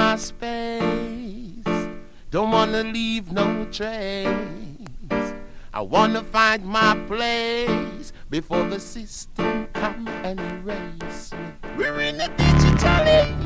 my space. Don't wanna leave no trace. I wanna find my place before the system come and erase me. We're in a digital age.